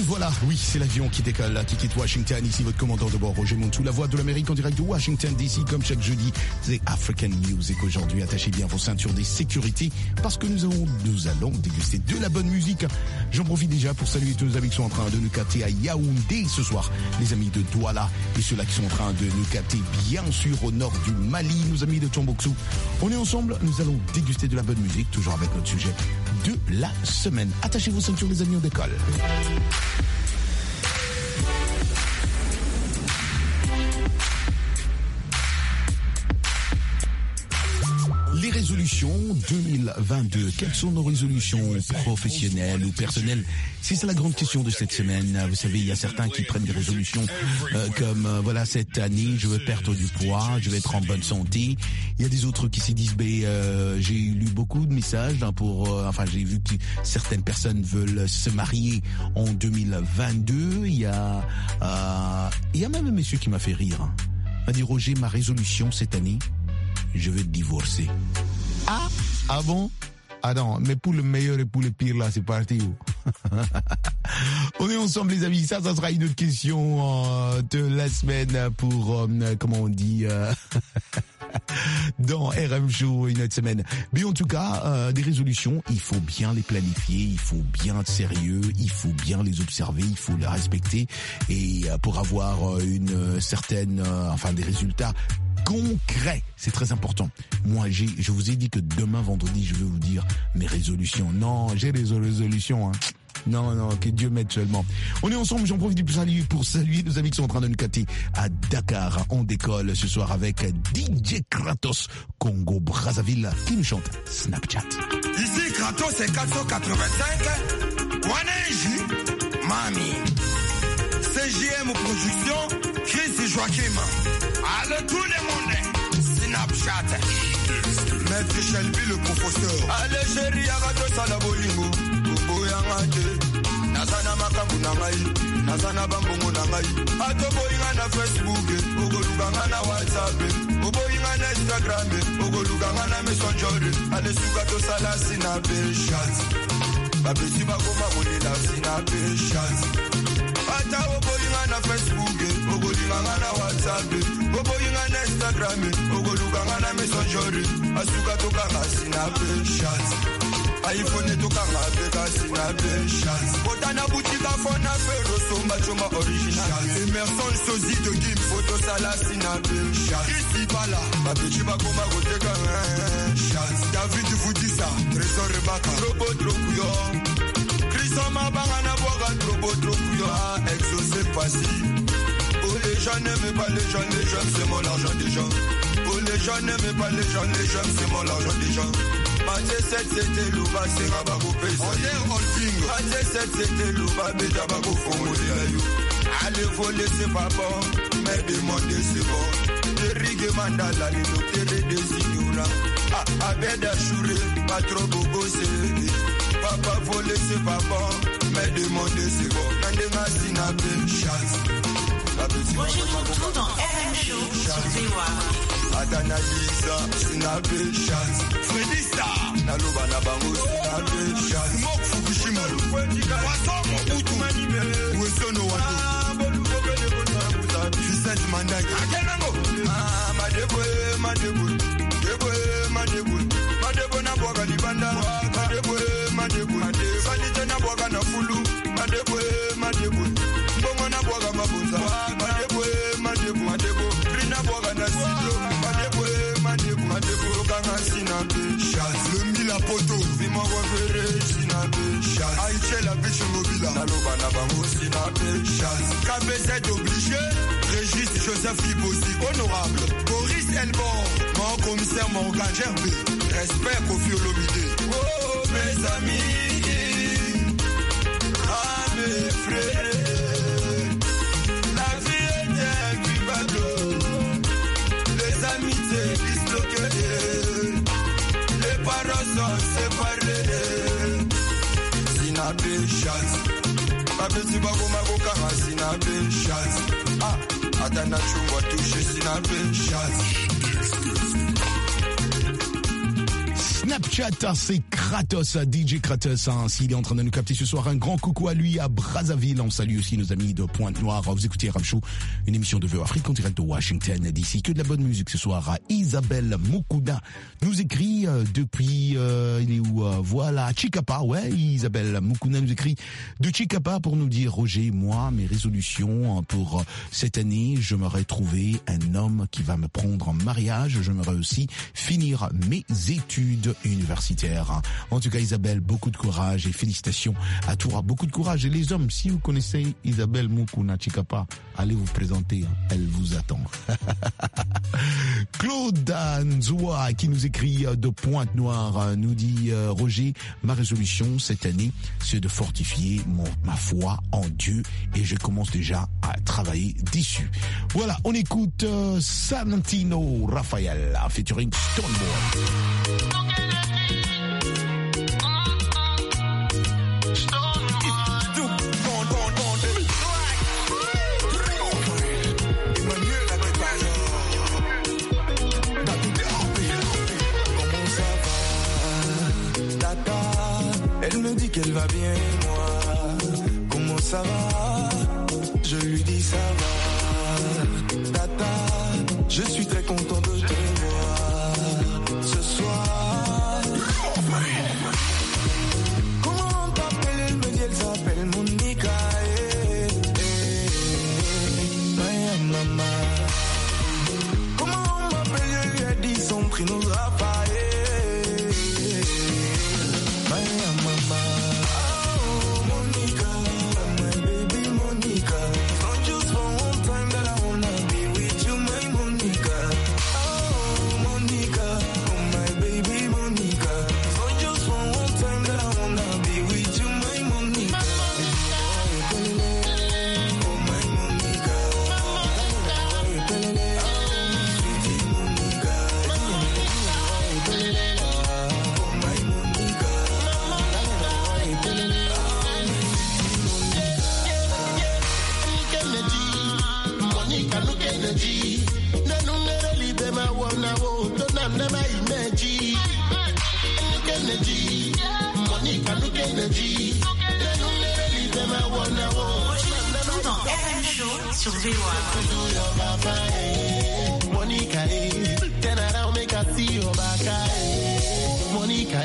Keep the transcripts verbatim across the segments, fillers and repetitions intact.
voilà, oui, c'est l'avion qui décolle, qui quitte Washington. Ici, votre commandant de bord, Roger Montou, la voix de l'Amérique en direct de Washington D C, comme chaque jeudi. C'est African Music aujourd'hui. Attachez bien vos ceintures des sécurités, parce que nous allons, nous allons déguster de la bonne musique. J'en profite déjà pour saluer tous nos amis qui sont en train de nous capter à Yaoundé ce soir. Les amis de Douala et ceux-là qui sont en train de nous capter, bien sûr, au nord du Mali, nos amis de Tombouctou. On est ensemble, nous allons déguster de la bonne musique, toujours avec notre sujet de la semaine. Attachez vos ceintures, les amis, on décolle. Les résolutions deux mille vingt-deux, quelles sont nos résolutions professionnelles ou personnelles? C'est ça la grande question de cette semaine. Vous savez, il y a certains qui prennent des résolutions euh, comme, euh, voilà, cette année, je veux perdre du poids, je vais être en bonne santé. Il y a des autres qui se disent, ben, euh, j'ai lu beaucoup de messages hein, pour, euh, enfin, j'ai vu que certaines personnes veulent se marier en deux mille vingt-deux. Il y a, euh, il y a même un monsieur qui m'a fait rire. Hein. Il m'a dit, Roger, ma résolution cette année, je vais te divorcer. Ah, ah bon? Ah non, mais pour le meilleur et pour le pire, là, c'est parti. On est ensemble, les amis. Ça, ça sera une autre question euh, de la semaine pour, euh, comment on dit... Euh dans R M Show une autre semaine. Mais en tout cas, euh, des résolutions, il faut bien les planifier, il faut bien être sérieux, il faut bien les observer, il faut les respecter et euh, pour avoir euh, une certaine, euh, enfin des résultats concret, c'est très important. Moi, j'ai, je vous ai dit que demain, vendredi, je vais vous dire mes résolutions. Non, j'ai des résolutions, hein. Non, non, que Dieu m'aide seulement. On est ensemble, j'en profite pour saluer, pour saluer nos amis qui sont en train de nous capter à Dakar. On décolle ce soir avec D J Kratos, Congo Brazzaville, qui nous chante Snapchat. Ici, Kratos, c'est quatre cent quatre-vingt-cinq. Waneji, Mami. C J M Production, Chris et Joachim. Allez, tout le monde, Snapchat. Maître Shelby, le professeur. Allez, chérie, Arato Salabolingo. Bobo Yangate. Nazana Makabu Nangai. Nazana Bambongo Nangai. Ato Boyinga na Facebook. Ogo Luganga na WhatsApp. Ogo Boyinga na Instagram. Ogo Luganga na Messenger. Allez, Sugato Sala Snapchat. Babesi Bagoma Monila Snapchat. Ata Ogo Yinga na Facebook. Ogo Luganga na WhatsApp. Ogo Boyinga na Instagram. Ogo Luganga na Messenger. Asugato Kanga Snapchat. iPhone to kanga bega Snapchat. Botana boutique à fond à faire somba choma original. Emerson sosie de Kim photo sala Snapchat. Ici bala, ma petit bagoma goteka chat. David vous dit ça, trésor rebaka. Robot trokuyo. Chrisoma bangana boga robot trokuyo. Exaucé facile. Oh les gens n'aiment pas les gens, les gens c'est mon argent des gens. Oh les gens n'aiment pas les gens, les gens c'est mon argent des gens. Mathieu sept c'était louba c'est rabago pesa. On est holding. Mathieu sept c'était louba béja bago fongo de la you. Allez voler c'est pas bon, mais demander c'est bon. De rigue mandala les docteurs des signora. Ah abeda chouré, pas trop bobo c'est. Papa voler c'est pas bon, mais demander c'est bon. Nande masina ben chance. Roger Montou dans R M Show sur V O A. Adana Lisa, Snapchat. Freddy Star, Naloba Nabango, Snapchat. Mok Fukushima, Wasom Mobutu, Wesono Wado, Vicente Mandai, Akenango, Ah, Madebo, Madebo, Debo, Madebo, Madebo Naboga Libanda, Madebo, Madebo, Madebo Naboga Nafulu, Madebo, Madebo, Bongo Naboga Mabuza, Madebo, Madebo, Madebo, Rina Boga Nasilo, Madebo, Madebo, Madebo, Kanga Snapchat. Le Mila Poto, Vimo Wavere, Snapchat. Aïché la biche mobile, Naloba Nabango, Snapchat. K B Z obligé, Régis Joseph Kibosi, honorable. Boris Elbon, mon commissaire Morgan Gerbe. Respect Kofi Olomide. Oh, mes amis, ah, mes frères. Les parents sont séparés. Snapchat. Papeti bago mago kama Snapchat. Ah, atana chumba touche Snapchat. Snapchat, c'est Kratos, D J Kratos. Hein, s'il est en train de nous capter ce soir, un grand coucou à lui à Brazzaville. On salue aussi nos amis de Pointe-Noire. Vous écoutez Ram Show, une émission de V O Afrique en direct de Washington D C. Que de la bonne musique ce soir. À Isabelle Mukuna nous écrit euh, depuis, euh, il est où euh, voilà, Chikapa. Ouais, Isabelle Mukuna nous écrit de Chikapa pour nous dire, Roger, moi, mes résolutions pour euh, cette année, j'aimerais trouver un homme qui va me prendre en mariage. J'aimerais aussi finir mes études universitaires. En tout cas, Isabelle, beaucoup de courage et félicitations à toi. Beaucoup de courage. Et les hommes, si vous connaissez Isabelle Mukuna Chikapa, allez vous présenter. Elle vous attend. Claude Nzoua, qui nous écrit de Pointe-Noire, nous dit, Roger, ma résolution cette année, c'est de fortifier mon, ma foi en Dieu et je commence déjà à travailler dessus. Voilà, on écoute euh, Santino Raphael featuring Stoneboy. Elle me dit qu'elle va bien et moi, comment ça va? Je lui dis ça va, tata, je suis très content de te voir ce soir. Comment t'appelles? Elle me dit elle s'appelle Monica. Eh, eh, eh, Maya mama. Comment on m'appelle? Je lui ai dit son prénom Raphaël. Sur V O A. Monica, turn around, make I see your back. Monica,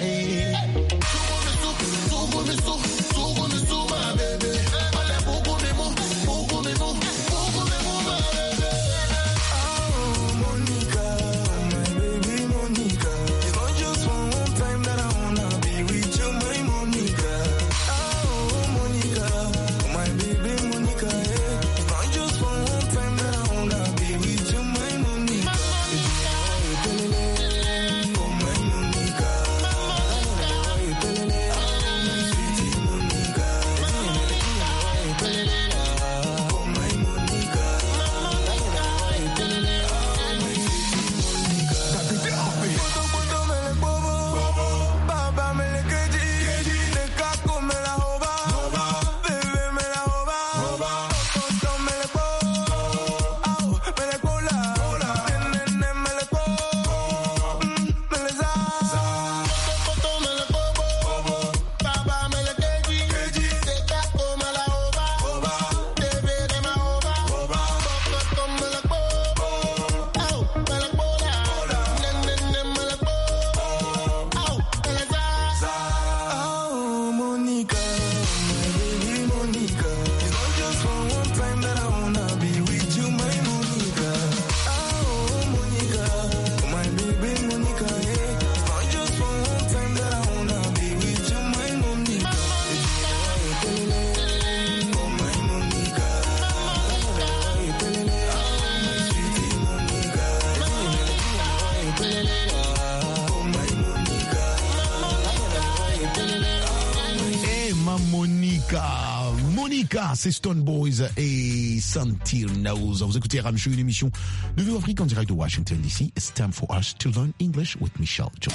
C'est Stone Boys et Santino. Vous écoutez Ram Show, une émission de V O Afrique en direct de Washington D C. It's time for us to learn English with Michelle Jones.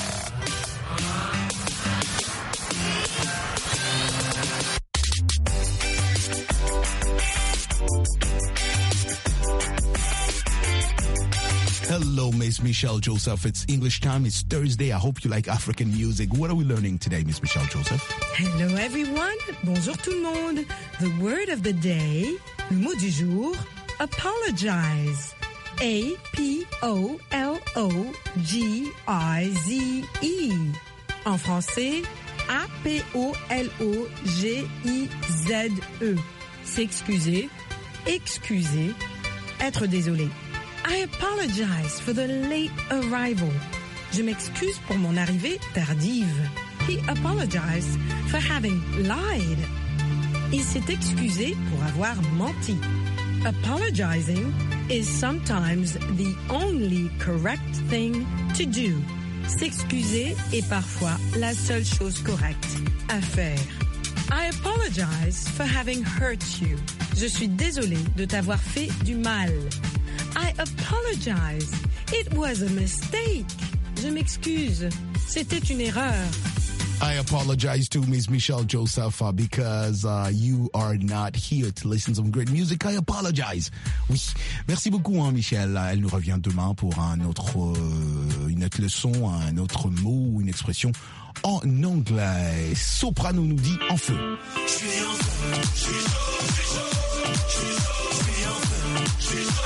Hello, Miss Michelle Joseph. It's English time. It's Thursday. I hope you like African music. What are we learning today, Miss Michelle Joseph? Hello, everyone. Bonjour tout le monde. The word of the day, le mot du jour, apologize. A P O L O G I Z E. En français, A P O L O G I Z E. S'excuser, excuser, être désolé. I apologize for the late arrival. Je m'excuse pour mon arrivée tardive. He apologized for having lied. Il s'est excusé pour avoir menti. Apologizing is sometimes the only correct thing to do. S'excuser est parfois la seule chose correcte à faire. I apologize for having hurt you. Je suis désolée de t'avoir fait du mal. I apologize. It was a mistake. Je m'excuse. C'était une erreur. I apologize to Miss Michelle Joseph uh, because uh, you are not here to listen to some great music. I apologize. Oui, merci beaucoup, hein, Michelle. Elle nous revient demain pour un autre, euh, une autre leçon, un autre mot, une expression en anglais. Soprano nous dit en feu. Je suis en feu, je suis chaud, je suis chaud, je suis chaud, je suis en feu, je suis chaud,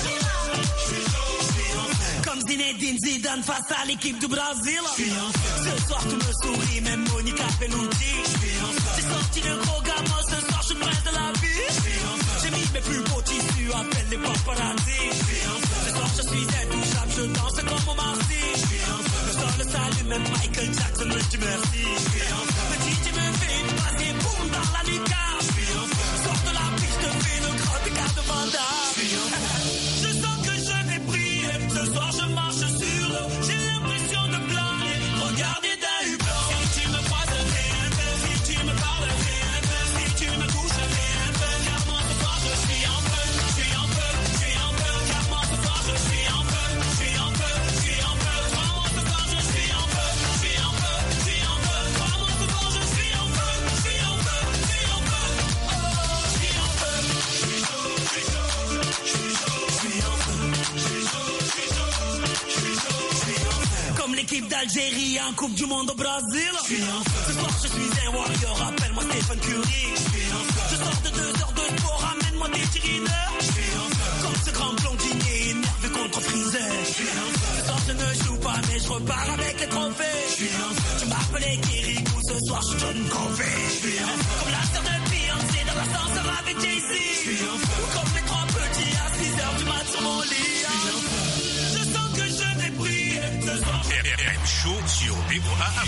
je suis chaud, je suis en feu. Comme Zinedine Zidane face à l'équipe du Brésil. Je suis en feu. Ce soir tout me sourit, même Monica Bellucci. Je suis en feu. J'ai sorti le gros gamin, ce soir je suis prince de la vie. Je suis en feu. J'ai mis mes plus beaux tissus, appelle les paparazzi. Je suis en feu. Ce soir je suis intouchable, je danse comme au Marcy. Je suis en feu. Le sol le salue, même Michael Jackson me dit merci. Je suis en feu. Me dit tu me fais une passe et boum dans la lucarne. Je suis en feu. Sors de la piste, je fais une grotte écart de Vanda. Je suis en feu. Je sens que je vais briller, ce soir je marche sur l'eau. J'ai l'impression de planer, regardez d'un hublot. Si tu me croises, rien ne fait. Si tu me parles, rien ne fait. Si tu me touches, rien ne fait. Car moi ce soir je suis en feu, je suis en feu, je suis en feu. Car moi ce soir je suis en feu, je suis en feu, je suis en feu. Crois-moi ce soir je suis en feu, je suis en feu, je suis en feu. Crois-moi ce soir je suis en feu, je suis en feu, je suis en feu. Oh, je suis en feu. Je suis chaud, je suis chaud, je suis chaud, je suis en feu. Je suis chaud, je suis chaud, je suis chaud, je suis en feu. Comme l'équipe d'Algérie en Coupe du Monde au Brésil. Je suis en feu. Ce soir je suis un warrior, appelle-moi Stephen Curry. Je suis en feu. Je sors de deux heures de sport, amène-moi des tirineurs. Je suis en feu. Comme ce grand blondinier énervé contre Freezer. Je suis en feu. Ce soir je ne joue pas mais je repars avec les trophées. Je suis en feu. Tu m'appelais Kirikou, ce soir je donne Covey. Je suis en feu. Comme la sœur de Beyoncé dans l'ascenseur avec Jay-Z. Je suis en feu. Comme les trois petits à six heures du mat sur mon lit. Je suis en feu. Je sens que je vais briller. Ce soir R M Show sur B O A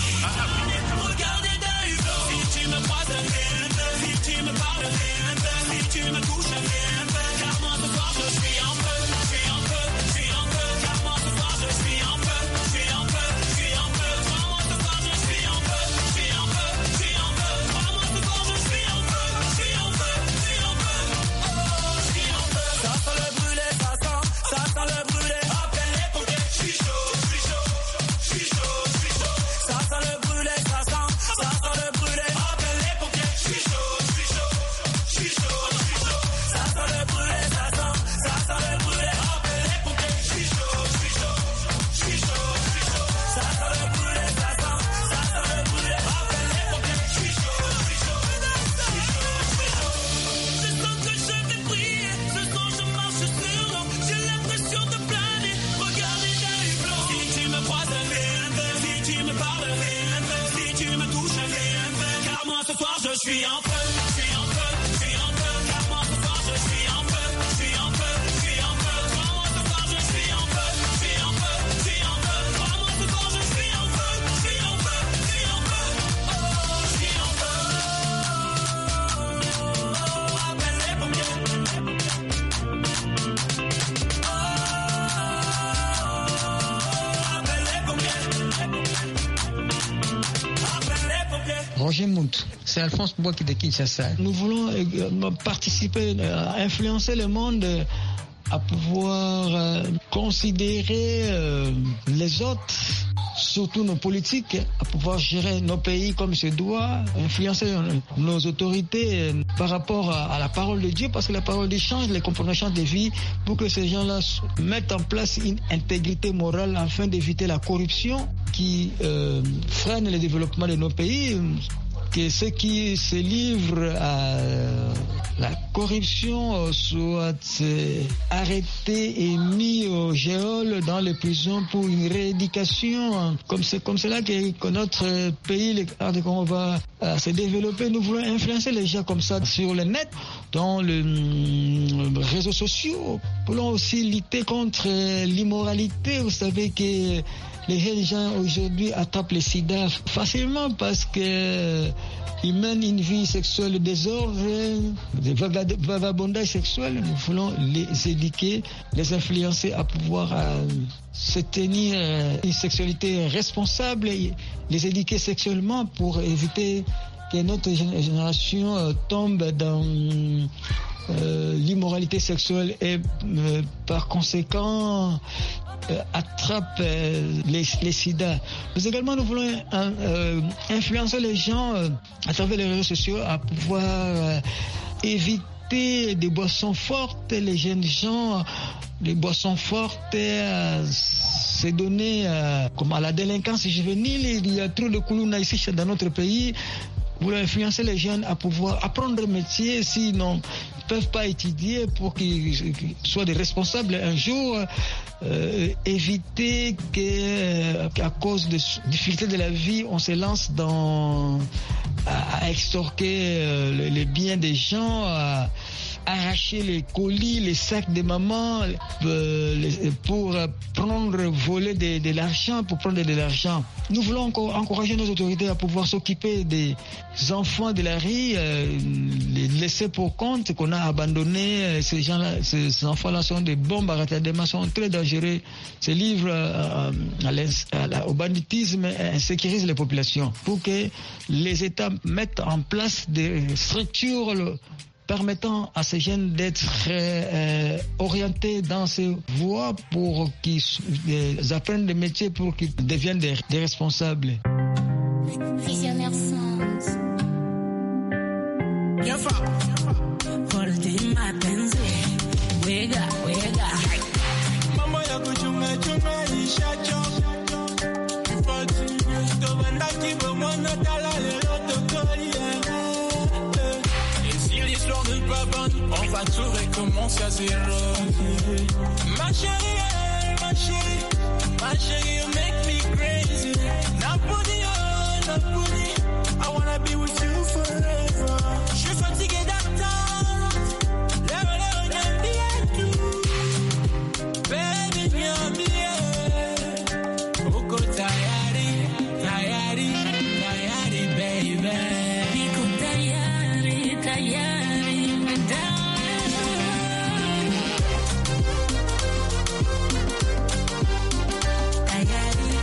A. regardez d'un hublot. Si tu me croises, rien ne fait. Si tu me parles, rien ne fait. Si tu me touches, rien ne fait. Car moi ce soir je suis en feu, je suis en feu, je suis en feu. Car moi ce soir je suis en feu, je suis en feu, je suis en feu. Crois-moi ce soir je suis en feu, je suis en feu, je suis en feu. Crois-moi ce soir je suis en feu, je suis en feu, je suis en feu. Oh, je suis en feu. Ça sent le brûlé, ça sent, ça sent le brûlé. Appelle les pompiers. Je suis chaud, je suis chaud, je suis chaud, je suis chaud. Ça sent le brûlé, ça sent, ça sent le brûlé. Appelle les pompiers. Je suis chaud, je suis chaud, je suis chaud, je suis chaud. Ça sent le brûlé, ça sent, ça sent le brûlé. Appelle les pompiers. Je suis chaud, je suis chaud, je suis chaud, je suis chaud. Ça sent le brûlé, ça sent, ça sent le brûlé. Appelle les pompiers. Je suis chaud, je suis chaud, je suis chaud, je suis chaud. Je sens que je vais briller. Ce soir je marche sur l'eau. J'ai l'impression de planer. Regardez d'un hublot. Si tu me croises, rien ne fait. Si tu me parles, rien ne fait. Si tu me touches, rien ne fait. Car moi ce soir je suis en feu, je suis en feu, je suis en feu. Car moi ce soir je suis en feu, je suis en feu, je suis en feu. Crois-moi ce soir je suis en feu, je suis en feu, je suis en feu. Crois-moi ce soir je suis en feu, je suis en feu, je suis en feu. Oh, je suis en feu. Oh, appelle les pompiers. Oh, appelle les pompiers. Appelle les pompiers. Roger Mount, c'est Alphonse Bouaki de Kinshasa. Nous voulons euh, participer, euh, influencer le monde euh, à pouvoir euh, considérer euh, les autres surtout nos politiques, à pouvoir gérer nos pays comme se doit, influencer nos autorités par rapport à, à la parole de Dieu, parce que la parole de Dieu change les comportements de vie pour que ces gens-là mettent en place une intégrité morale afin d'éviter la corruption qui euh, freine le développement de nos pays. Que ceux qui se livrent à la corruption soient arrêtés et mis au géol dans les prisons pour une rééducation. Comme c'est comme cela que, que notre pays, le Congo, va euh, se développer. Nous voulons influencer les gens comme ça sur le net, dans les euh, réseaux sociaux. Nous voulons aussi lutter contre l'immoralité. Vous savez que les jeunes gens aujourd'hui attrapent le sida facilement parce que ils mènent une vie sexuelle de désordre, de vagabondage sexuel. Nous voulons les éduquer, les influencer à pouvoir euh, se tenir euh, une sexualité responsable, les éduquer sexuellement pour éviter que notre génération euh, tombe dans euh, l'immoralité sexuelle et euh, par conséquent Euh, attrape euh, les, les sida. Mais également, nous voulons euh, influencer les gens euh, à travers les réseaux sociaux à pouvoir euh, éviter des boissons fortes. Les jeunes gens, les boissons fortes, euh, c'est donné euh, comme à la délinquance juvénile. Il y a trop de koulouna ici dans notre pays. Nous voulons influencer les jeunes à pouvoir apprendre le métier, sinon ils ne peuvent pas étudier pour qu'ils soient des responsables un jour. Euh, éviter que, qu'à cause des difficultés de la vie, on se lance dans à, à extorquer euh, les, les biens des gens, à arracher les colis, les sacs de maman euh, les, pour prendre, voler de, de l'argent, pour prendre de l'argent. Nous voulons encore encourager nos autorités à pouvoir s'occuper des enfants de la rue, euh, les laisser pour compte qu'on a abandonné. Ces gens-là, ces enfants-là sont des bombes à retardement, sont très dangereux. Ces livres euh, à à au banditisme insécurisent les populations pour que les États mettent en place des structures le, permettant à ces jeunes d'être euh, orientés dans ces voies pour qu'ils euh, apprennent des métiers, pour qu'ils deviennent des, des responsables. Visionnaire Sound. On va tout recommencer à zéro. Ma chérie, ma chérie, ma chérie, you make me crazy. Nobody, oh, nobody, I wanna be with you forever. Je suis fatigué d'attendre. Lève, lève, lève, bien tout. Baby, bien, bien. Oko tayari, tayari, tayari, baby. Iko tayari, tayari. Tayari,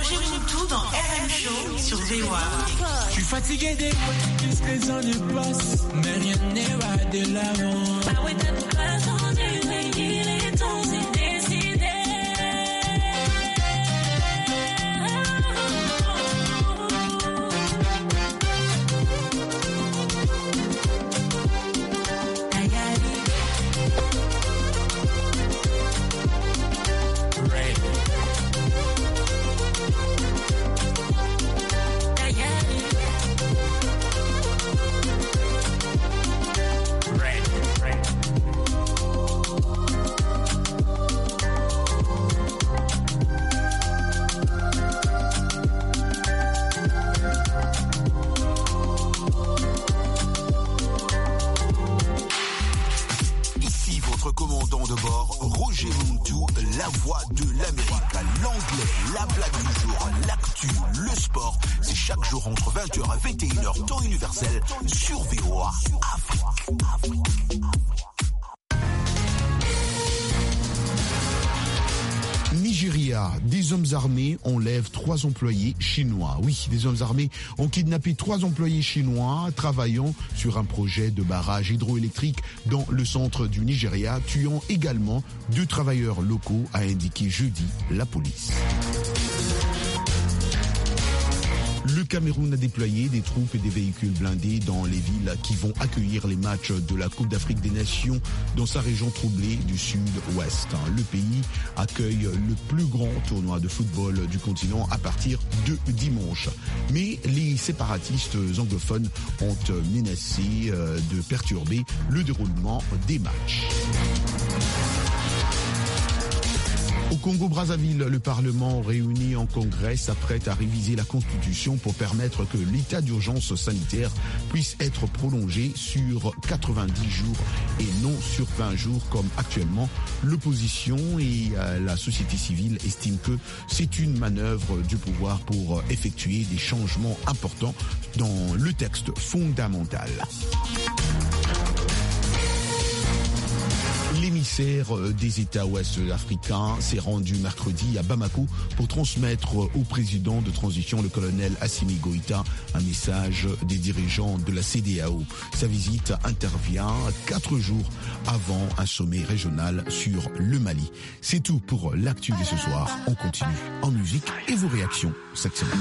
Roger Montou dans R M Show sur V O A. Je suis fatigué des ouais, plus les années passent, mais rien n'est va de l'avant. Ah ouais, t'as tout pas changé, mais il est temps, c'est décidé. Commandant de bord, Roger Montou, la voix de l'Amérique, l'anglais, la blague du jour, l'actu, le sport. C'est chaque jour entre vingt heures et vingt et une heures, temps universel, sur V O A Afrique. Afrique. Nigeria, des hommes armés enlèvent trois employés chinois. Oui, des hommes armés ont kidnappé trois employés chinois travaillant sur un projet de barrage hydroélectrique dans le centre du Nigeria, tuant également deux travailleurs locaux, a indiqué jeudi la police. Le Cameroun a déployé des troupes et des véhicules blindés dans les villes qui vont accueillir les matchs de la Coupe d'Afrique des Nations dans sa région troublée du sud-ouest. Le pays accueille le plus grand tournoi de football du continent à partir de dimanche. Mais les séparatistes anglophones ont menacé de perturber le déroulement des matchs. Au Congo-Brazzaville, le Parlement réuni en congrès s'apprête à réviser la Constitution pour permettre que l'état d'urgence sanitaire puisse être prolongé sur quatre-vingt-dix jours et non sur vingt jours comme actuellement. L'opposition et la société civile estiment que c'est une manœuvre du pouvoir pour effectuer des changements importants dans le texte fondamental. L'émissaire des États ouest africains s'est rendu mercredi à Bamako pour transmettre au président de transition, le colonel Assimi Goïta, un message des dirigeants de la C D A O. Sa visite intervient quatre jours avant un sommet régional sur le Mali. C'est tout pour l'actu de ce soir. On continue en musique et vos réactions cette semaine.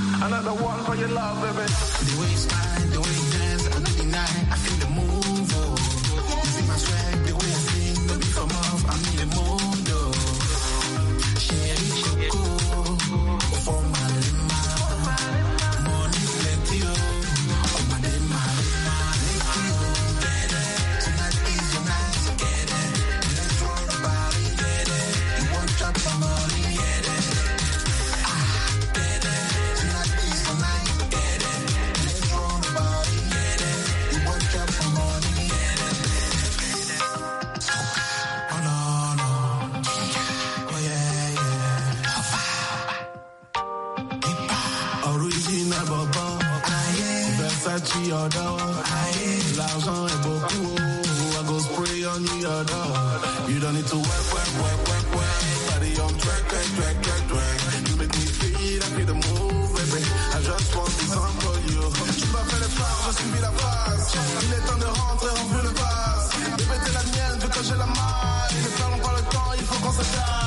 L'argent est beaucoup, I go spray on your door. You don't need to work, work, work, work, work. Body on track, track, track, track, track. You make me feel, I feel the move, baby. I just want this song for you. Tu m'as fait le phare, j'ai suivi la phase. Il est temps de rentrer, on veut le vase. Répéter la mienne, vu que j'ai la maille. Ne perdons pas le temps, il faut qu'on se taille.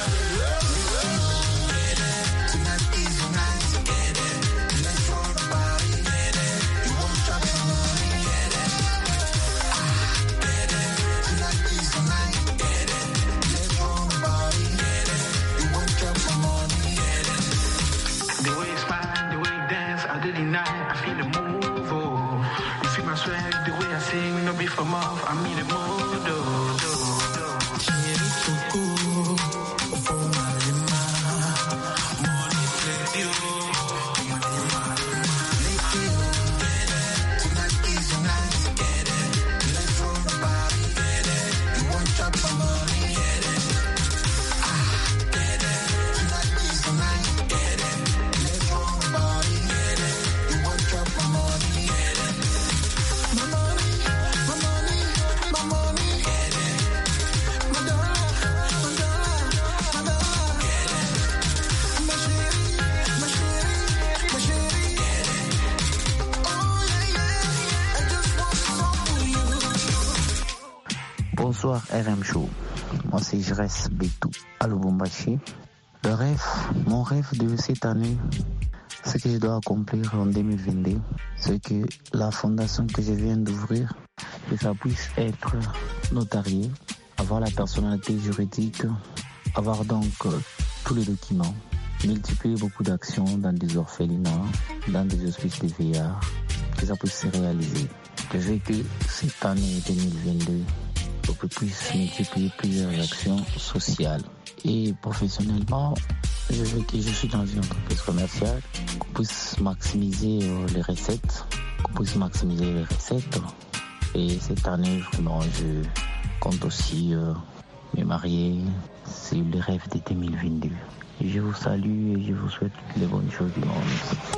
From off, I mean it more, do, do, Chérie Choco, for my lima, money play you, tonight is your night, get it, let's roll the body, get it, you want chop some money, get it, ah, get it, tonight is your night, get it, let's roll the body, get it, you want chop some money, get it, my money. My money, Bonsoir R M Show. Moi c'est Jres Betou à Lubumbashi. Le rêve, mon rêve de cette année, ce que je dois accomplir en deux mille vingt-deux, c'est que la fondation que je viens d'ouvrir, que ça puisse être notarié, avoir la personnalité juridique, avoir donc euh, tous les documents, multiplier beaucoup d'actions dans des orphelinats, dans des hospices de vieillards, que ça puisse se réaliser. Je veux que cette année deux mille vingt-deux, on puisse multiplier plusieurs actions sociales. Et professionnellement, je veux que je suis dans une entreprise commerciale, qu'on puisse maximiser euh, les recettes, qu'on puisse maximiser les recettes. Et cette année, vraiment, je compte aussi euh, me marier. C'est le rêve de deux mille vingt-deux. Je vous salue et je vous souhaite les bonnes choses du monde.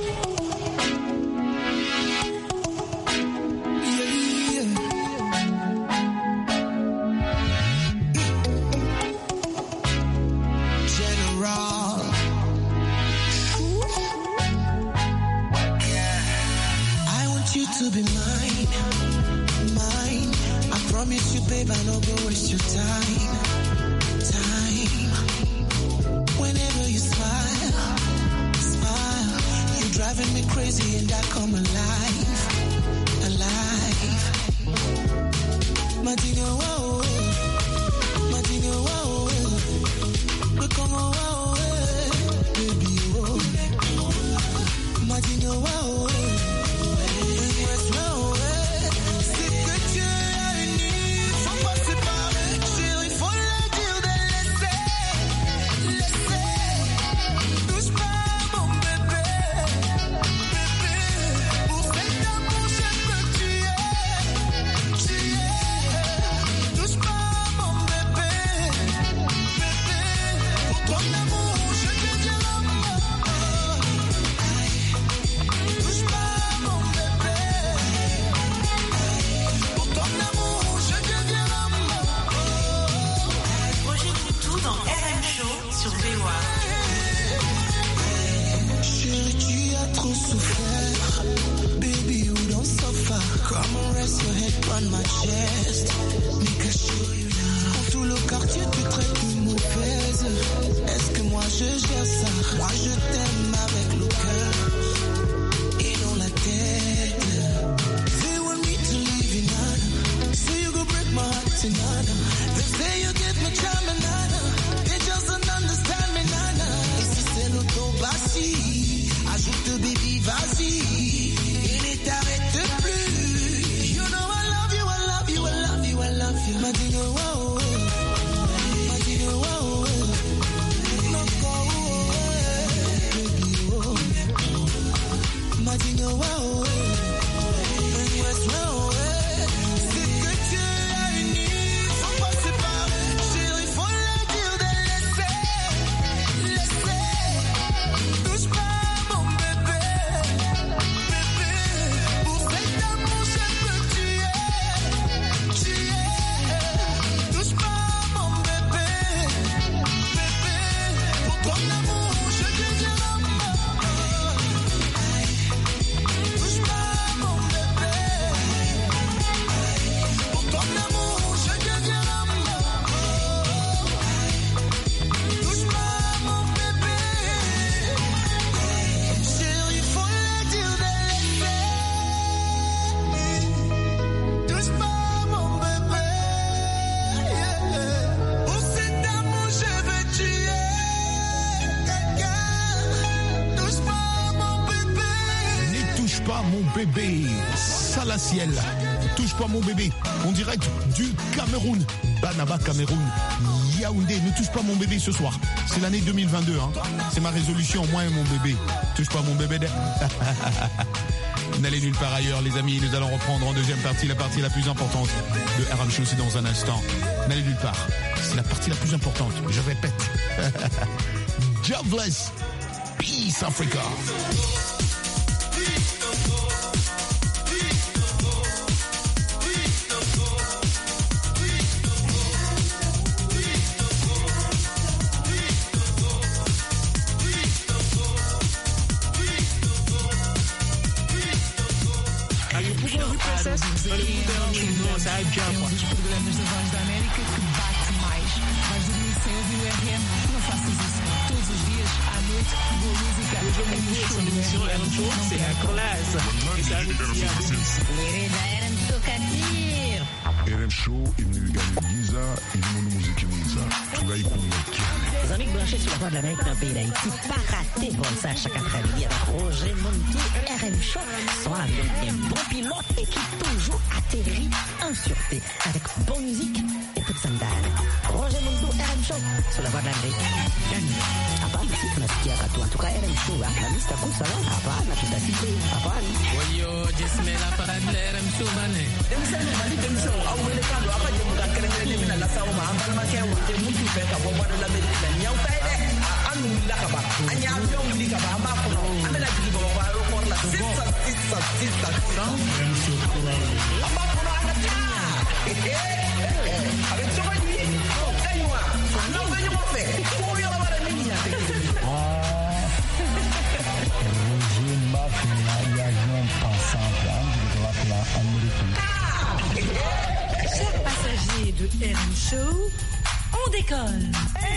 Bébé, Salatiel, touche pas mon bébé, en direct du Cameroun, Banaba Cameroun, Yaoundé, ne touche pas mon bébé ce soir, c'est l'année deux mille vingt-deux, hein. C'est ma résolution, moi et mon bébé, touche pas mon bébé. N'allez nulle part ailleurs les amis, nous allons reprendre en deuxième partie, la partie la plus importante de R M Show, c'est dans un instant. N'allez nulle part, c'est la partie la plus importante, je répète. Jobless, Peace Africa. Show. Princess, olha o moderno, nossa, é É um dos programas da Voz da América que bate mais. Vais dormir sem ouvir o R M? Não faças isso. Todos os dias, à noite, boa música. É no show do R M. c'est la classe. Et ça nous Querida, era no seu katir. R M Show imeniganiza inono muzikimiza tunaikungakiane. Les amis branchés sur la Voix de l'Amérique dans le pays d'Haïti, pas raté comme ça chaque après-midi avec Roger Montou, R M Show, soit avec un bon pilote et qui toujours atterrit en sûreté avec bonne musique et toute sandale. Roger Montou, R M Show, sur la Voix de l'Amérique. Hapana, si tunasikia katu. En tout cas, R M Show, la lista kusa la, hapana, tutasikia, hapana. Oyo, Jesmela para de R M Show, bane. Demisani, mali demisani, au wele kando, apa je muka kerengere mina la sauma, ambal ma ke wote mutu pe ka bo Voix de l'Amérique la nyau tai de. Anu la ka ba, anya avion li ka ba, amba ko no. Amela digi bo ba ro por la sisa sisa sisa. Amba ko no ana ta. Eh eh. Avec ce qu'on dit, kaiwa. Non venez mo fe. Ko yo la bara ni ya te. Roger Mafia, avion passant de droite là, américain. Chers passagers de R M Show, on décolle.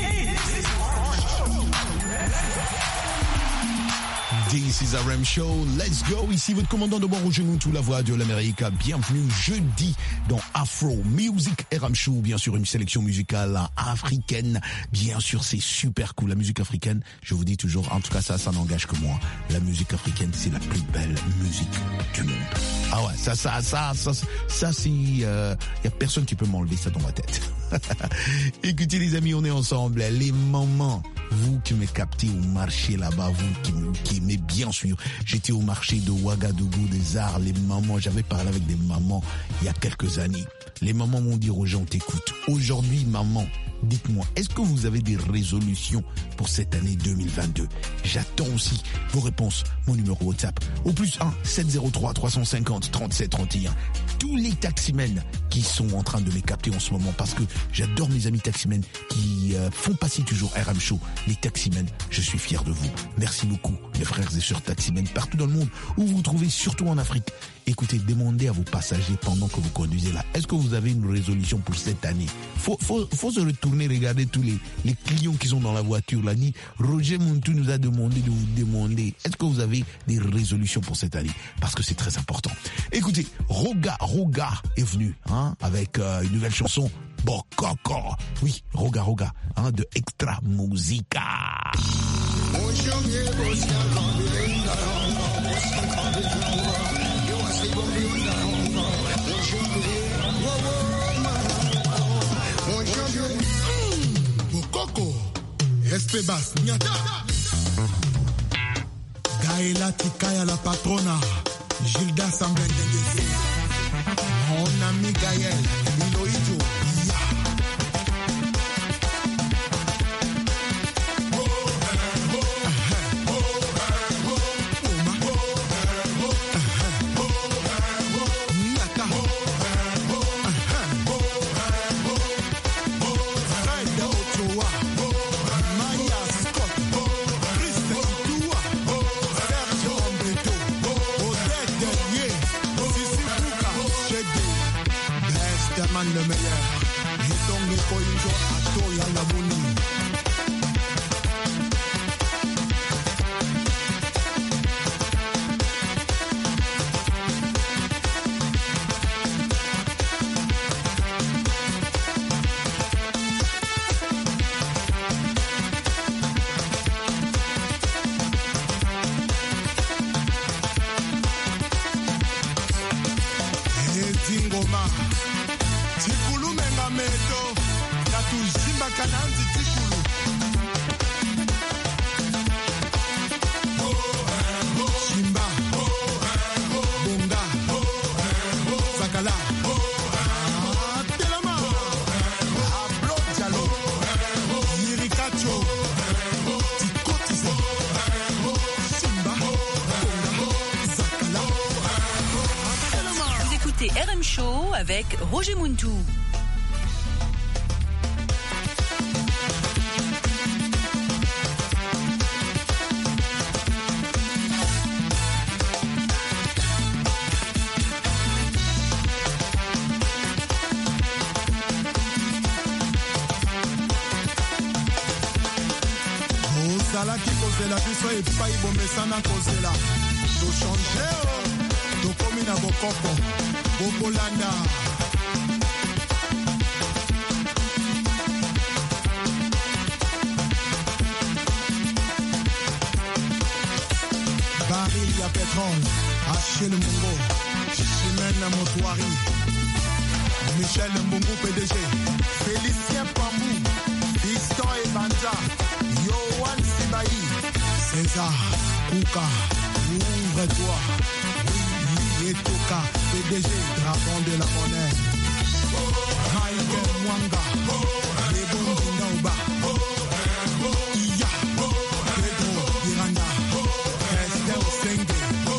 This is R M Show, let's go. Ici votre commandant de bord Roger Montou, la voix de l'Amérique. Bienvenue jeudi dans Afro Music R M Show. Bien sûr, une sélection musicale africaine. Bien sûr, c'est super cool. La musique africaine, je vous dis toujours, en tout cas ça, ça n'engage que moi. La musique africaine, c'est la plus belle musique du monde. Ah ouais, ça, ça, ça, ça, ça, ça c'est... Il euh, y a personne qui peut m'enlever ça dans ma tête. Écoutez les amis, on est ensemble. Les mamans, vous qui me captez au marché là-bas, vous qui, qui aimez bien suivre. J'étais au marché de Ouagadougou des Arts. Les mamans, j'avais parlé avec des mamans il y a quelques années. Les mamans m'ont dit, Roger, on t'écoute. Aujourd'hui, maman, dites-moi, est-ce que vous avez des résolutions pour cette année deux mille vingt-deux? J'attends aussi vos réponses. Mon numéro WhatsApp au plus un sept zéro trois trois cent cinquante trente-sept trente et un. Tous les taximens qui sont en train de me capter en ce moment, parce que j'adore mes amis taximens qui euh, font passer toujours R M Show. Les taximens, je suis fier de vous. Merci beaucoup, mes frères et sœurs taximens partout dans le monde, où vous vous trouvez, surtout en Afrique. Écoutez, demandez à vos passagers pendant que vous conduisez là, est-ce que vous avez une résolution pour cette année? Faut, faut, faut se retourner, regarder tous les, les clients qui sont dans la voiture là. Ni Roger Montou nous a demandé de vous demander, est-ce que vous avez des résolutions pour cette année? Parce que c'est très important. Écoutez, Roga, Roga est venu, hein, avec euh, une nouvelle chanson, Bokoko. Oui, Roga, Roga, hein, de Extra Musica. Bokoko, Espebas, Nyata. Gaëla Tikaya la patrona, Gilda Sambendengesi. Mon ami Gaël, Miloïto, ya. Le meilleur, et ton écho, à toi, y'a la bonne. R M Show avec Roger Montou. nzela biso epai bomesana kozela tochange tokomi na bokoko bokolanda baril ya pétrole Achille Mbongo Chimène Motoari Michel Mbongo P D G Félicien Pambou Piston et Banja Yohan Sibaï César Kouka ouvre-toi oui et Toka P D G Dragon de la monnaie Raïke Mwanga Lebon Dindaouba Iya Pedro Iranda Esther Senge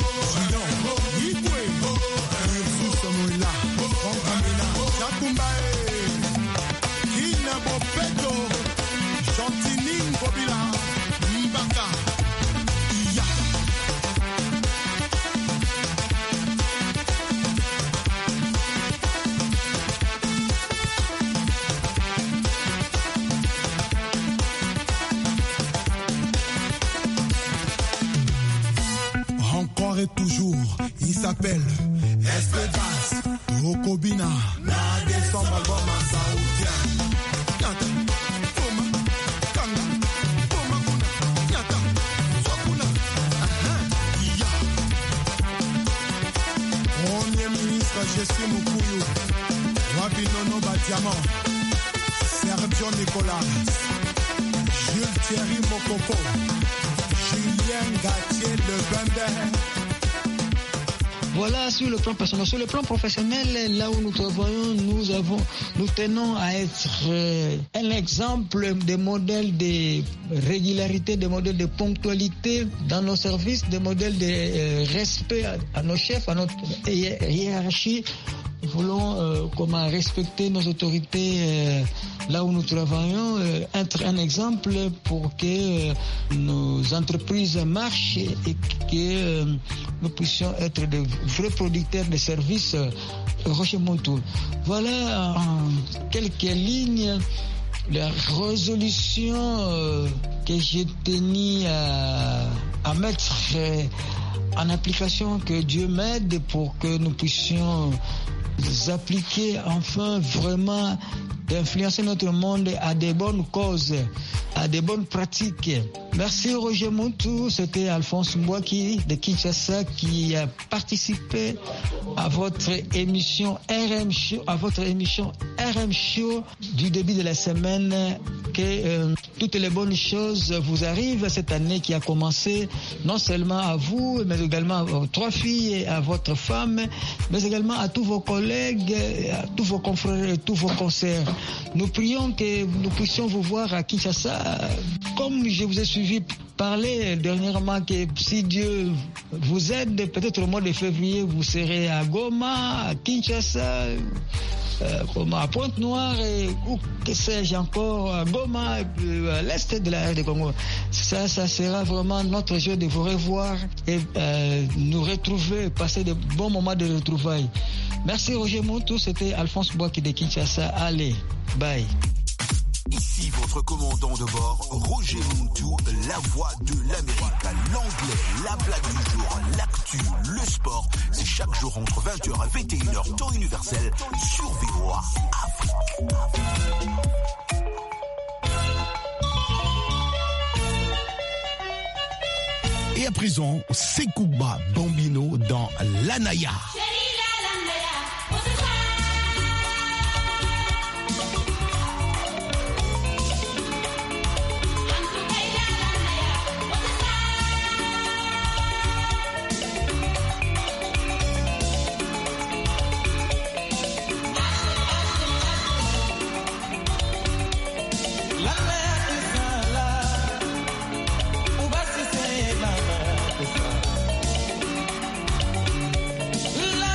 Encore et toujours, il s'appelle Espedas Okobina. Na décembre album en saoudien. Nyata, Toma, Kanga, Toma Kuna, Nyata, Swakuna, aha, ya. Premier ministre Jessie Mukuyu, Wabinono Badiamant, Sergio Nicolas, Jules Thierry Mokoko, Julien Gatier de Bembe. Voilà, sur le plan personnel. Sur le plan professionnel, là où nous travaillons, nous avons, nous tenons à être euh, un exemple de modèle de régularité, de modèle de ponctualité dans nos services, de modèle de euh, respect à, à nos chefs, à notre hiérarchie. Nous voulons euh, comment respecter nos autorités euh, là où nous travaillons, euh, être un exemple pour que euh, nos entreprises marchent et que euh, nous puissions être de vrais producteurs de services euh, Roger Montour. Voilà en quelques lignes la résolution euh, que j'ai tenu à, à mettre euh, en application, que Dieu m'aide pour que nous puissions appliquer enfin vraiment d'influencer notre monde à des bonnes causes, à des bonnes pratiques. Merci Roger Montou, c'était Alphonse Mbouaki de Kinshasa qui a participé à votre émission R M Show, à votre émission R M Show du début de la semaine. Que euh, toutes les bonnes choses vous arrivent cette année qui a commencé, non seulement à vous, mais également à vos trois filles et à votre femme, mais également à tous vos collègues, à tous vos confrères et tous vos concerts. Nous prions que nous puissions vous voir à Kinshasa, comme je vous ai suivi parler dernièrement que si Dieu vous aide, peut-être au mois de février, vous serez à Goma, à Kinshasa, euh, comme à Pointe-Noire, et où que sais-je encore, à Goma, à l'est de la R D Congo. Ça, ça sera vraiment notre joie de vous revoir et euh, nous retrouver, passer de bons moments de retrouvailles. Merci Roger Montou, c'était Alphonse Mbouaki de Kinshasa. Allez, bye. Ici votre commandant de bord, Roger Montou, la voix de l'Amérique, l'anglais, la blague du jour, l'actu, le sport. C'est chaque jour entre vingt heures et vingt et une heures, temps universel, sur V O A Afrique. Et à présent, Sekouba Bambino dans l'Anaya. La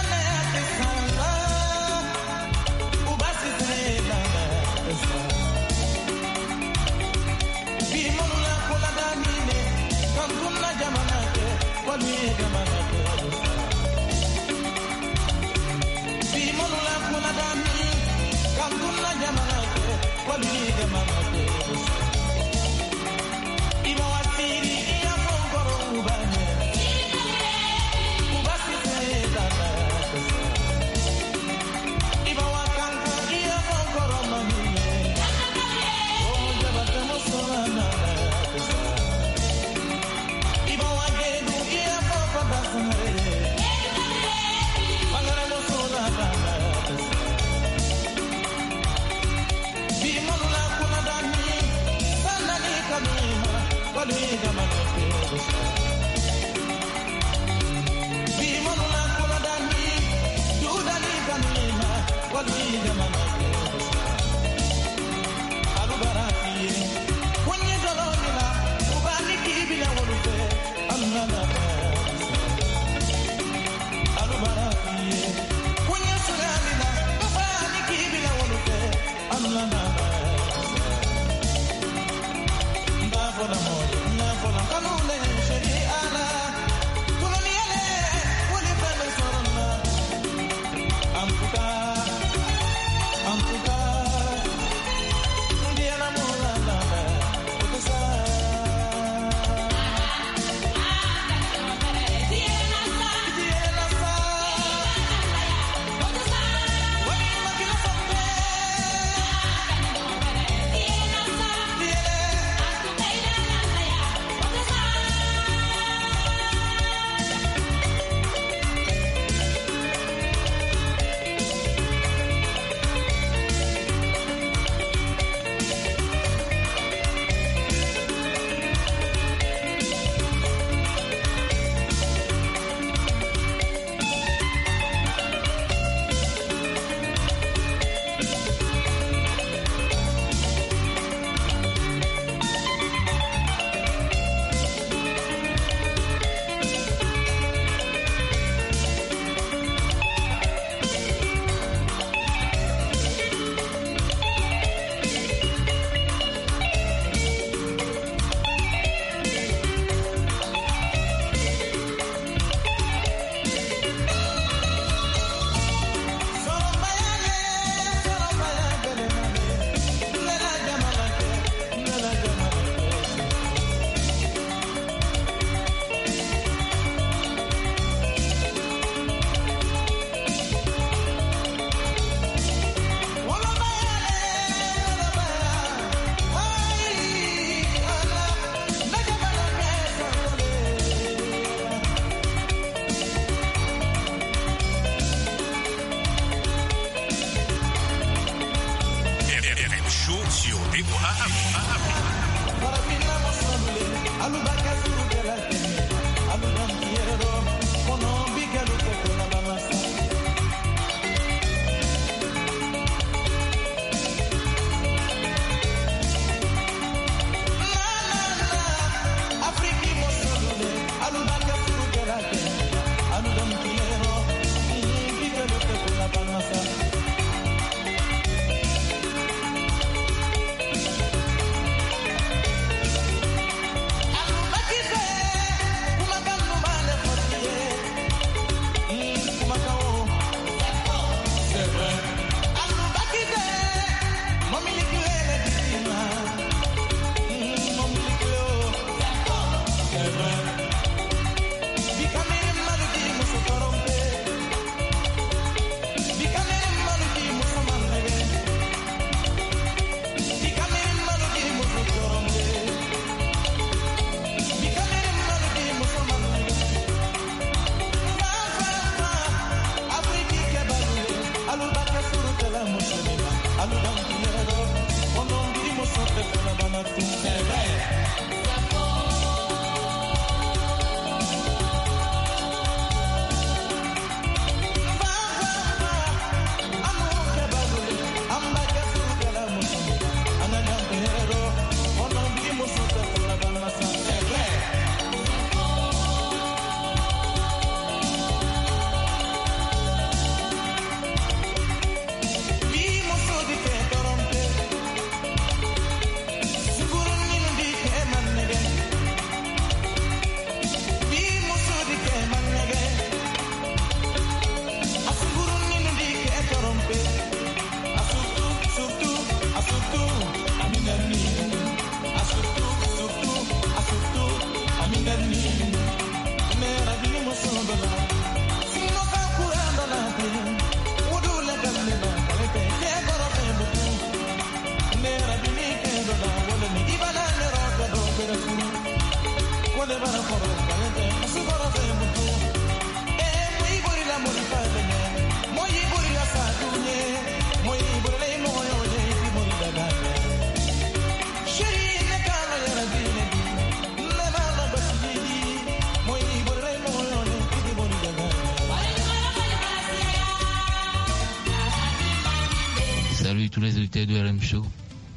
Salut tous les auditeurs de R M Show.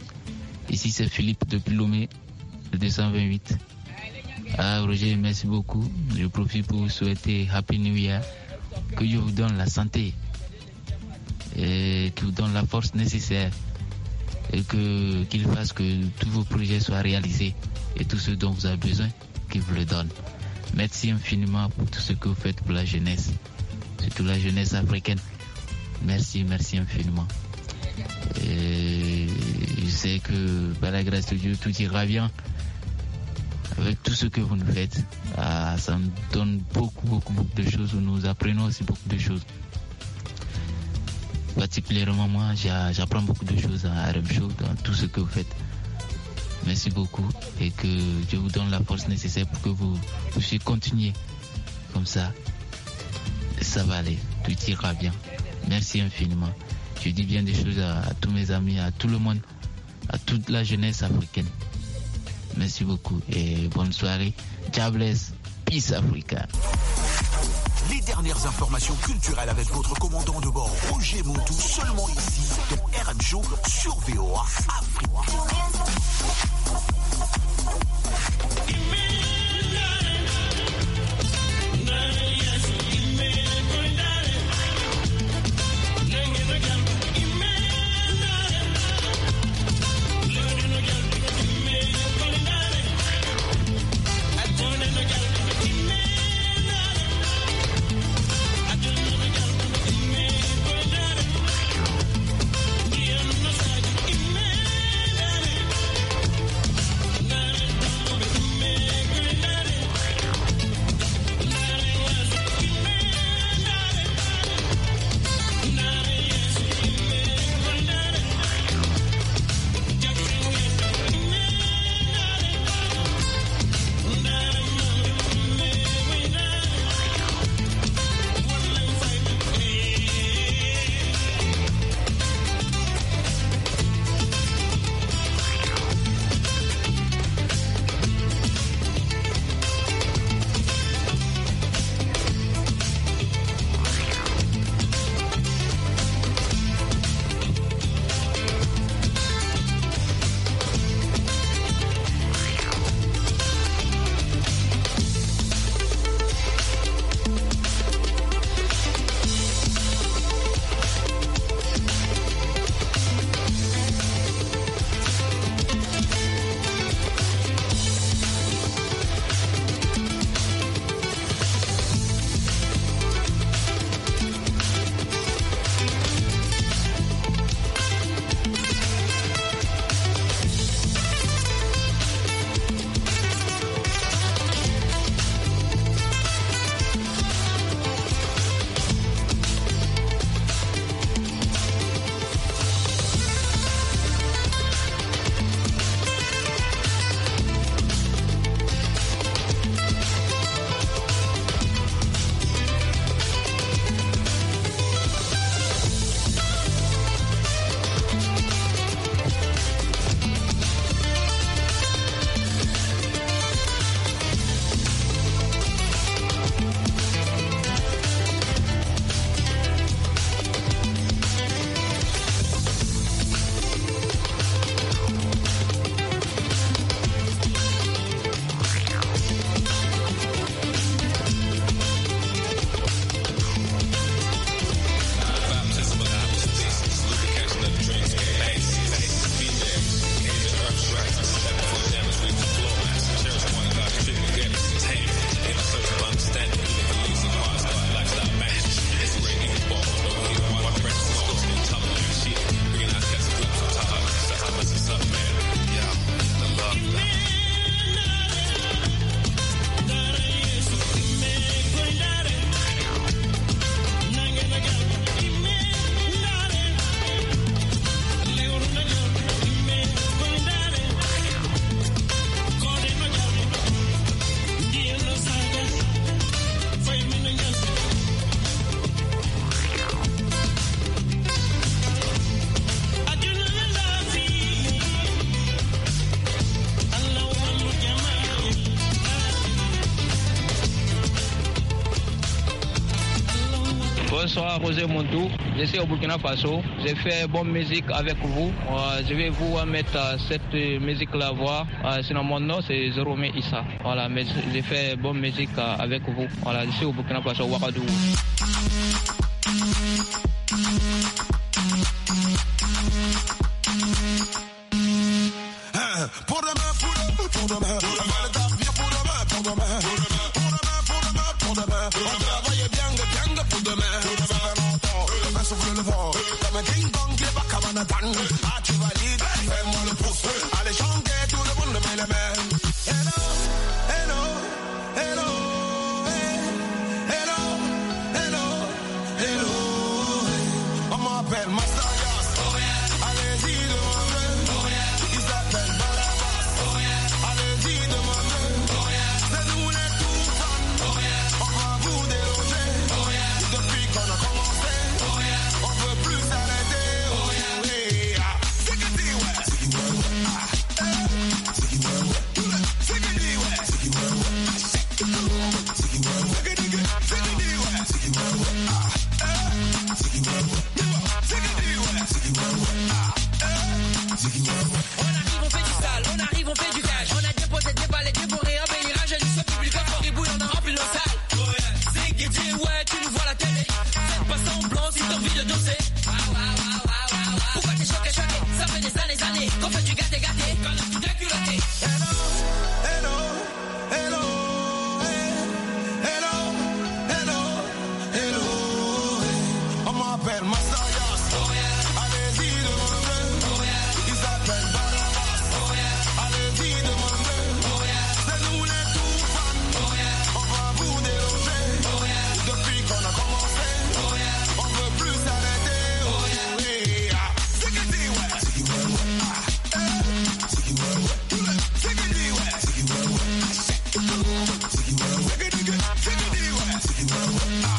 Ici c'est Philippe depuis Lomé, le deux cent vingt-huit. Ah Roger, merci beaucoup. Je profite pour vous souhaiter Happy New Year. Que Dieu vous donne la santé et qu'il vous donne la force nécessaire et que qu'il fasse que tous vos projets soient réalisés et tout ce dont vous avez besoin, qu'il vous le donne. Merci infiniment pour tout ce que vous faites pour la jeunesse, surtout la jeunesse africaine. Merci, merci infiniment. Et je sais que par la grâce de Dieu, tout ira bien avec tout ce que vous nous faites. Ah, ça me donne beaucoup, beaucoup, beaucoup de choses. Nous apprenons aussi beaucoup de choses. Particulièrement moi, j'apprends beaucoup de choses à R M Show dans tout ce que vous faites. Merci beaucoup et que Dieu vous donne la force nécessaire pour que vous puissiez continuer comme ça. Ça va aller, tout ira bien. Merci infiniment. Je dis bien des choses à, à tous mes amis, à tout le monde, à toute la jeunesse africaine. Merci beaucoup et bonne soirée. God bless. Peace Africa. Les dernières informations culturelles avec votre commandant de bord Roger Montou, seulement ici dans R M Show sur V O A Afrique. Bonsoir Roger Montou, je suis au Burkina Faso. J'ai fait bonne musique avec vous. Euh, je vais vous mettre euh, cette musique-là voir. Euh, sinon mon nom c'est Zoromé Issa. Voilà, mais j'ai fait bonne musique euh, avec vous. Voilà, je suis au Burkina Faso, Ouagadougou. Pour demain, pour demain, pour demain, pour demain, le taf bien pour demain, pour demain, pour demain, pour demain, pour demain, pour demain, on travaille bien, bien pour demain, ça fait longtemps, demain souffle le vent, comme un ding-dong qui est pas comme un atan, ah tu valides, fais-moi le pouce, allez chanter, tout le monde met les mains. Hello, hello, hello, hello, hello, hello, on m'appelle Master Yas, allez-y demandez, il s'appelle Barabas, allez-y demandez, c'est nous les tout fans, on va vous déloger, depuis qu'on a commencé, on veut plus s'arrêter, c'est que dis ouais, c'est qui ouais, c'est qui ouais, c'est qui dis ouais, c'est qui ouais, c'est qui ouais, c'est qui ouais, c'est qui dis ouais, c'est qui ouais, c'est qui ouais, c'est qui ouais, c'est qui ouais. On arrive, on fait du sale, on arrive, on fait du gage. On a déposé, déballé, dévoré, embelli, rage, lycée public, un fort ribouille, on a rempli nos salles. C'est qui dit, ouais, tu nous vois la télé. Faites pas semblant si t'as envie de danser. Pourquoi t'es choqué, choqué? Ça fait des années, années qu'on fait du gâté, gâté. Quand le tout déculotté. Hello, hello, hello, hello, hello, hello. On m'appelle Master Yas. Allez-y demandez. Il s'appelle Barabas. Allez-y demandez. C'est nous les tout fans. On va vous déloger. Depuis qu'on a commencé, on veut plus s'arrêter. C'est qui dit ouais, c'est qui ouais, c'est qui ouais, c'est qui dit ouais, c'est qui ouais, c'est qui ouais, c'est qui ouais, c'est qui dit ouais, c'est qui dit ouais, c'est qui ouais,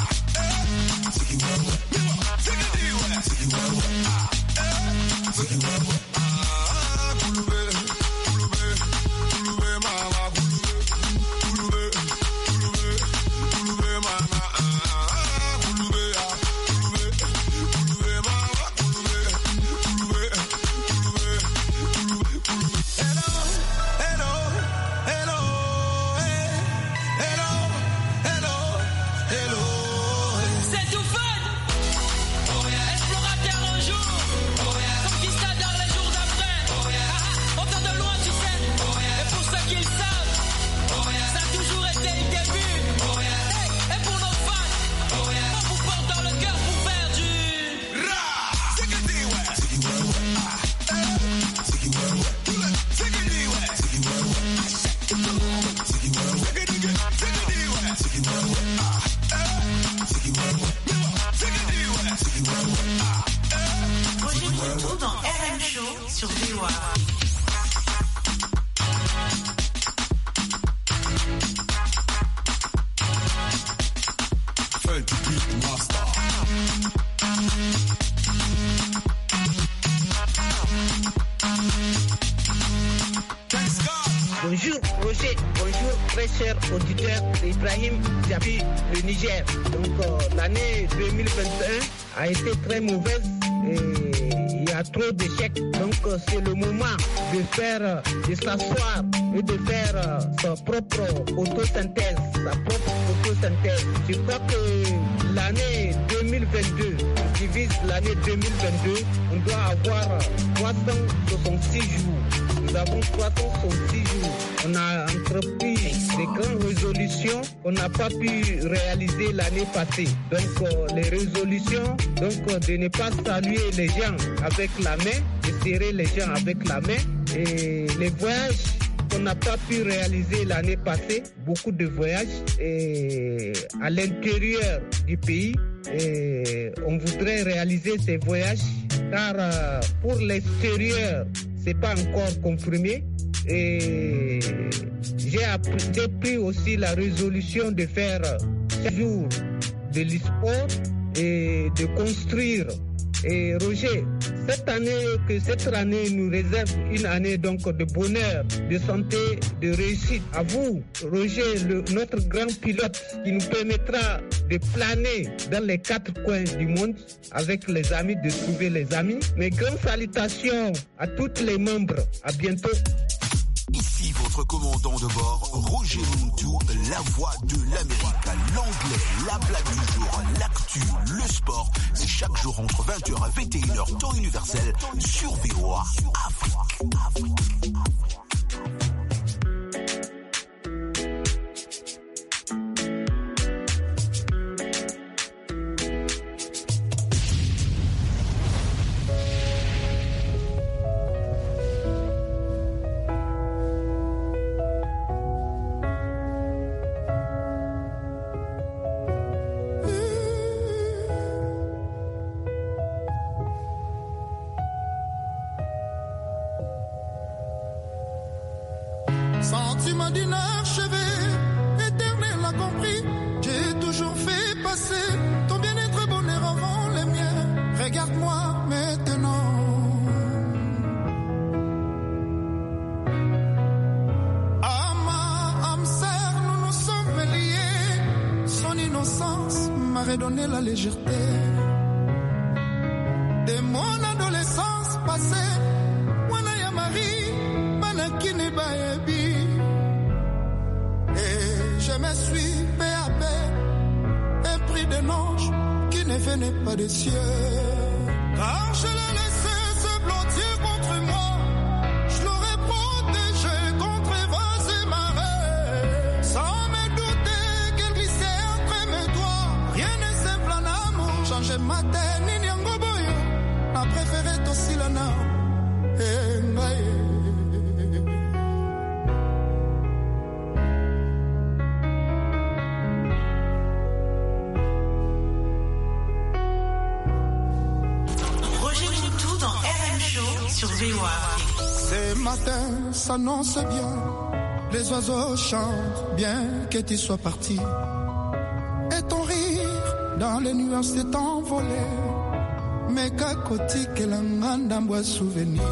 c'est qui ouais, c'est qui dit ouais, c'est qui ouais, c'est qui ouais, ah, Kouloubé, Kouloubé, Kouloubé, mama, Kouloubé, Kouloubé, Kouloubé, mama, ah, Kouloubé, ah, Kouloubé, Kouloubé, mama, Kouloubé, Kouloubé, Kouloubé, Kouloubé, Kouloubé. Hello, hello, hello, hello, hello, hello. C'est tout fun. Explorateur un jour, conquistador les jours d'après. On vient de loin, tu sais. Et pour ceux qui le savent, ça a toujours été le début. Hey, et pour nos fans, on vous porte dans le cœur pour faire du C'est qui dit ouais, c'est qui ouais, c'est qui ouais, c'est qui dit ouais, c'est qui ouais, c'est qui ouais, c'est qui ouais, c'est qui dit ouais, c'est qui ouais, c'est qui ouais, c'est qui ouais, c'est qui dit ouais, c'est qui ouais. Roger Montou dans R M Show sur V O A. Fais du beat master. Bonjour Roger, bonjour très chers auditeurs d'Ibrahim Diaby, le Niger. Donc euh, l'année deux mille vingt et un a été très mauvaise et il y a trop d'échecs. Donc euh, c'est le moment de faire, euh, de s'asseoir et de faire euh, sa propre photosynthèse, sa propre photosynthèse. Je crois que l'année deux mille vingt-deux, qui vise l'année deux mille vingt-deux, on doit avoir trois cent soixante-six jours. Nous avons trois cent soixante-six jours. On a entrepris des grandes résolutions qu'on n'a pas pu réaliser l'année passée. Donc euh, les résolutions, donc euh, de ne pas saluer les gens avec la main, de serrer les gens avec la main, et les voyages qu'on n'a pas pu réaliser l'année passée, beaucoup de voyages et à l'intérieur du pays. Et on voudrait réaliser ces voyages car euh, pour l'extérieur, c'est pas encore confirmé. Et j'ai, appris, j'ai pris aussi la résolution de faire chaque jour de l'e-sport et de construire Et Roger, cette année, que cette année nous réserve une année donc de bonheur, de santé, de réussite. À vous, Roger, le, notre grand pilote qui nous permettra de planer dans les quatre coins du monde avec les amis, de trouver les amis. Mes grandes salutations à tous les membres. À bientôt. Ici votre commandant de bord, Roger Muntu, la voix de l'Amérique, l'anglais, la blague du jour, l'actu, le sport. C'est chaque jour entre vingt heures et vingt et une heures, temps universel, sur V O A Afrique. Afrique. Sentiment d'inachevé, éternel a compris. J'ai toujours fait passer ton bien-être, bonheur avant les miens. Regarde-moi maintenant. Ama, âme sœur, nous nous sommes liés. Son innocence m'a redonné la légèreté de mon adolescence passée. Wana ya Marie, manakine baebi. Je me suis peu à peu épris d'un ange qui ne venait pas des cieux. Car je l'ai laissé se blottir contre moi, je l'aurais protégé contre vents et marées. Sans me douter qu'elle glissait entre mes doigts. Rien n'est simple en amour, changer ma tête, ni nyangoboyo. A préféré aussi la nao. Eh, ngaye. Sur V O A. Ce matin s'annonce bien, les oiseaux chantent bien que tu sois parti. Et ton rire dans les nuages s'est envolé. Mais qu'à côté que l'angandambois souvenir.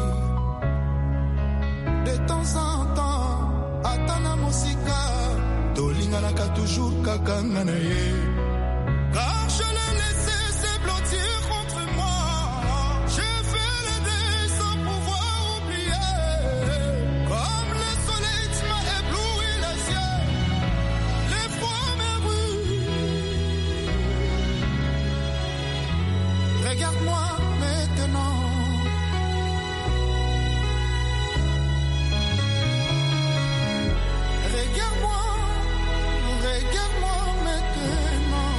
De temps en temps, atana musika, tolinganaka toujours kakanganaye. Car je l'ai laissé se blottir contre moi. Regarde-moi maintenant. Regarde-moi, regarde-moi maintenant.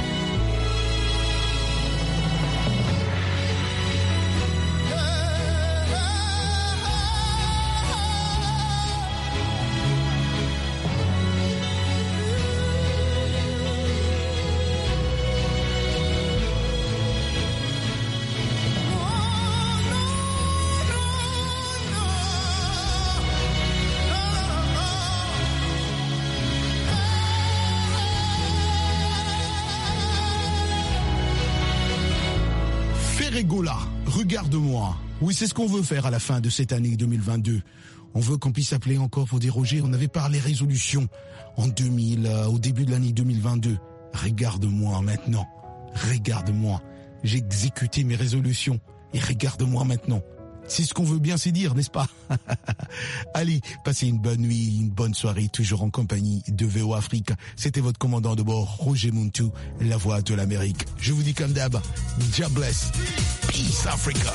Ferregola, regarde-moi. Oui, c'est ce qu'on veut faire à la fin de cette année deux mille vingt-deux. On veut qu'on puisse appeler encore pour dire Roger, on avait parlé résolution en deux mille, euh, au début de l'année deux mille vingt-deux. Regarde-moi maintenant. Regarde-moi. J'ai exécuté mes résolutions. Et regarde-moi maintenant. C'est ce qu'on veut bien se dire, n'est-ce pas? Allez, passez une bonne nuit, une bonne soirée, toujours en compagnie de V O Afrique. C'était votre commandant de bord, Roger Muntu, la voix de l'Amérique. Je vous dis comme d'hab, God bless, Peace Africa.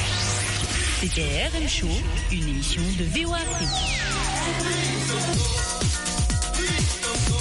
C'était R M Show, une émission de V O Afrique.